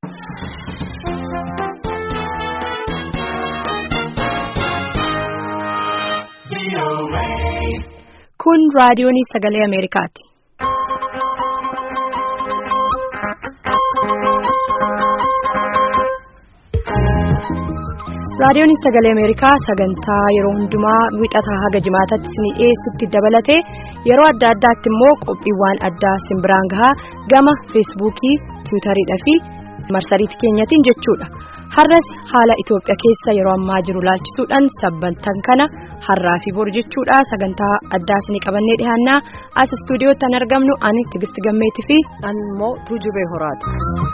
Kun raadiyoon sagalee Ameerikaati. Raadiyoon sagalee Ameerikaa sagantaa yeroo hundumaa wixataa haga jimaataatti isinii dhiyeessutti dabalatee yeroo adda addaatti immoo qophiiwwan addaa simbiraan gahaa gama feesbuukii, tiwiitariidhaa fi marsariitii keenyatiin jechuudha. Har'as haala Itoophiyaa keessa yeroo ammaa jiru laalchisuudhaan sabbantan kana har'aa fi bor jechuudha sagantaa addaa isinii qabannee dhiyaannaa as istuudiyootti kan argamnu ani Tigist Gammeetii fi immoo Tuujubee Horaati.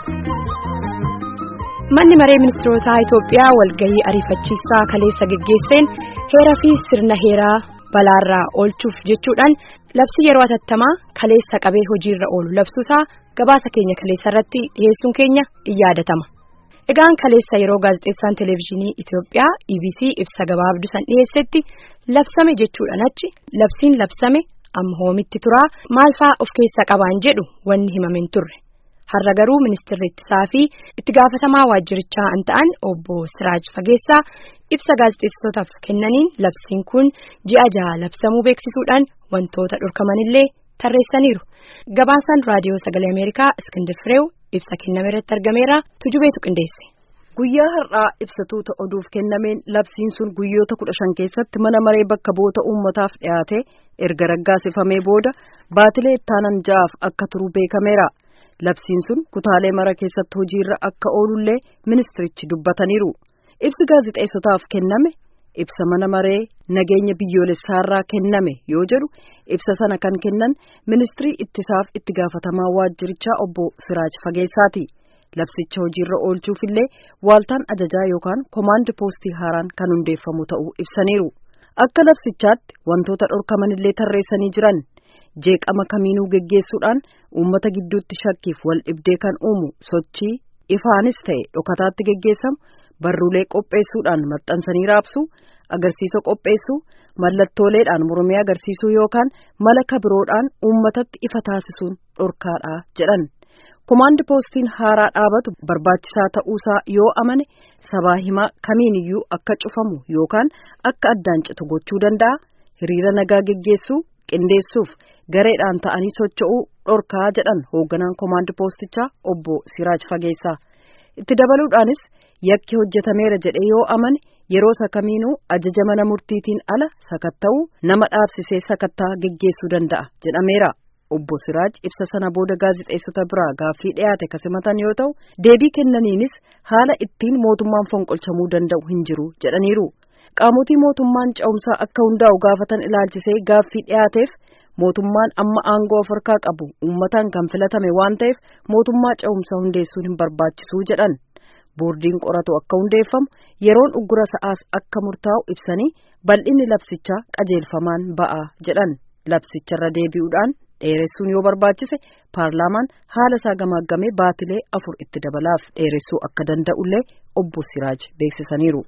Manni maree ministeerotaa Itoophiyaa walgahii ariifachiisaa kaleessa geggeesseen heeraa fi sirna heeraa balaarraa oolchuuf jechuudhaan labsii yeroo atattamaa kaleessa qabee hojiirra oolu labsuusaa gabaasa keenya kaleessa irratti dhiyeessuun keenya in yaadatama. Egaan kaleessa yeroo gaazexeessaan televezyiinii Itoophiyaa EBC ibsa gabaabduu san dhiyeessetti labsame jechuudhaan achi labsiin labsame amma hoomitti turaa maal fa'aa of keessaa qabaan jedhu wanni himameen turre. Har'a garuu ministeerri ittisaa fi itti gaafatamaa waajjirichaa an ta'an obbo Siraaj Fageessaa ibsa gaazexeessitootaaf kennaniin labsiin kun ji'a 6 labsamuu beeksisuudhaan wantoota dhorkamanillee tarreessaniiru. Gabaasaan raadiyoo sagalee Ameerikaa Iskindir Fireew ibsa kenname irratti argameera Tujubeetu qindeesse. Guyyaa har'aa ibsatuuta oduuf kennameen labsiin sun guyyoota 15 keessatti mana maree bakka bu'oota uummataaf dhiyaate erga raggaasifamee booda baatilee ittaanan 6'aaf akka turu beekameera. Labsiin sun kutaalee mara keessatti hojiirra akka oolullee ministirichi dubbataniiru. Ibsi gaazexeessotaaf kenname ibsa mana maree nageenya biyyoolessaarraa kenname yoo jedhu ibsa sana kan kennan ministirii ittisaaf itti gaafatamaa waajjirichaa obbo Siraaj Fageessaati. Labsicha hojiirra oolchuufillee waaltaan ajajaa yookaan komaandi poostii haaraan kan hundeeffamu ta'uu ibsaniiru. Akka labsichaatti wantoota dhorkamanillee tarreessanii jiran. Jeeqama kamiinuu geggeessuudhaan uummata gidduutti shakkiif wal dhibdee kan uumu sochii ifaanis ta'e dhokataatti geggeessamu barruulee qopheessuudhaan maxxansanii raabsuu agarsiisa qopheessuu mallattooleedhaan mormii agarsiisuu yookaan mala kabiroodhaan uummatatti ifa taasisuun dhorkaadha jedhan. Komaandi poostiin haaraa dhaabatu barbaachisaa ta'uusaa yoo amane sabaa himaa kamiiniyyuu akka cufamu yookaan akka addaan citu gochuu danda'a. Hiriira nagaa geggeessuu qindeessuuf gareedhaan ta'anii socho'uu dhorkaa jedhan hoogganaan komaandi poostichaa obbo Siraaj Fageessaa. Itti dabaluudhaanis yakki hojjetameera jedhee yoo amane yeroo sakamiinuu ajaja mana murtiitiin ala sakatta'uu nama dhaabsisee sakattaa geggeessuu danda'a jedhameera. Obbo Siraaj ibsa sana booda gaazexeessota biraa gaaffii dhiyaate kasimatan yoo ta'u deebii kennaniinis haala ittiin mootummaan fonqolchamuu danda'u hin jiru jedhaniiru. Qaamotii mootummaan ce'umsaa akka hundaa'u gaafatan ilaalchisee gaaffii dhiyaateef mootummaan amma aangoo of harkaa qabu uummataan kan filatame waan ta'eef mootummaa ce'umsaa hundeessuun hin barbaachisu jedhan. Boordiin qoratu akka hundeeffamu yeroon uggura sa'aas akka murtaa'u ibsanii bal'inni labsichaa qajeelfamaan ba'a jedhan. Labsicharra deebi'uudhaan dheeressuun yoo barbaachise paarlaamaan haala isaa gamaaggamee baatilee 4 itti dabalaaf dheeressuu akka danda'ullee obbo Siraaj beeksisaniiru.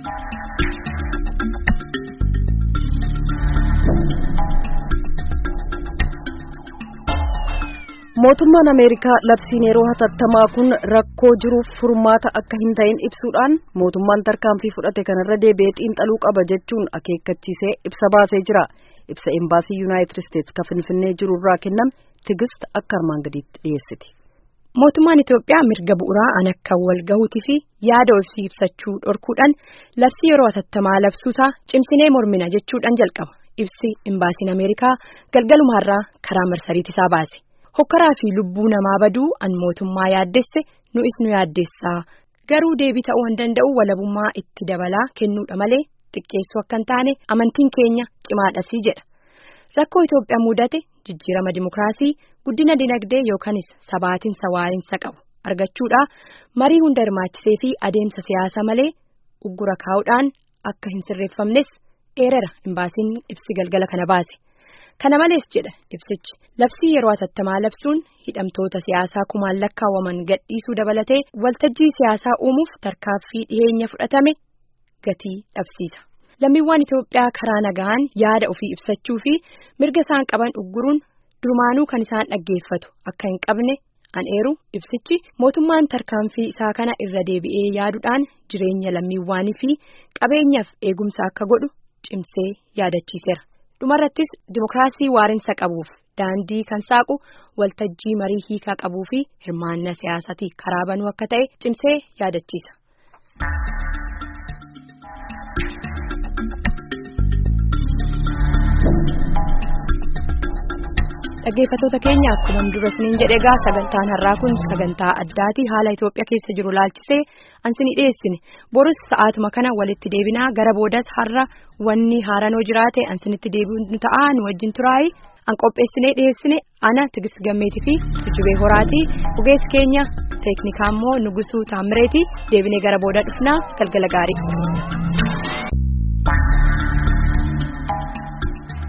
Mootummaan Ameerikaa labsiin yeroo hatattamaa kun rakkoo jiruuf furmaata akka hin ta'in ibsuudhaan mootummaan tarkaanfii fudhate kanarra deebi'ee xiinxaluu qaba jechuun akeekkachiisee ibsa baasee jira. Ibsa embaasii Yuunaayitid Isteetsi kan Finfinnee jirurraa kenname Tigist akka armaan gadiitti dhiyeessiti. Mootummaan Itoophiyaa mirga bu'uuraa akka wal gahuutii fi yaada ofii ibsachuu dhorkuudhaan labsii yeroo hatattamaa labsuusaa cimsinee mormina jechuudhaan jalqaba. Ibsi embaasiin Ameerikaa galgaluma har'aa karaa marsariitiisaa baase. Hokkaraa fi lubbuu namaa baduu an mootummaa yaaddesse nu'is nu yaaddessaa garuu deebii ta'uu hin danda'u walabummaa itti dabalaa kennuudha malee xiqqeessuu akka hin taane amantiin keenya cimaadhasii jedha. Rakkoo Itoophiyaa mudate jijjiirama dimokiraasii guddina dinagdee yookaanis sabaatinsa waa'insa qabu argachuudha marii hunda hirmaachisee fi adeemsa siyaasaa malee uggura kaa'uudhaan akka hin sirreeffamnes eerera embaasiin ibsi galgala kana baase. Kana malees jedha ibsichi labsii yeroo hatattamaa labsuun hidhamtoota siyaasaa kumaan lakkaawwaman gadhiisuu dabalatee waltajjii siyaasaa uumuuf tarkaanfii dhiheenya fudhatame gatii dhabsiisa. Lammiiwwan Itoophiyaa karaa nagaan yaada ofii ibsachuu fi mirga isaan qaban ugguruun durumaanuu kan isaan dhaggeeffatu akka hin qabne an eeru ibsichi mootummaan tarkaanfii isaa kana irra deebi'ee yaaduudhaan jireenya lammiiwwanii fi qabeenyaaf eegumsa akka godhu cimsee yaadachiiseera. Dhumarrattis dimokiraasii waarinsa qabuuf daandii kan saaqu waltajjii marii hiikaa qabuu fi hirmaannaa siyaasaatii karaa banuu akka ta'e cimsee yaadachiisa. Dhaggeeffattoota keenya akkuma dura isiniin jedhe egaa sagantaan har'aa kun sagantaa addaati haala Itoophiyaa keessa jiru laalchisee ansinii dhiyeessine borus sa'aatuma kana walitti deebinaa gara boodas har'a wanni haaranoo jiraate ansinitti deebi'u ta'a nu wajjin turaayi an qopheessinee dhiyeessine ana Tigist Gammeetii fi Tujubee Horaatii ogeessi keenya teeknikaa immoo Nugusuu Taammireetii deebinee gara booda dhufnaa galgala gaarii.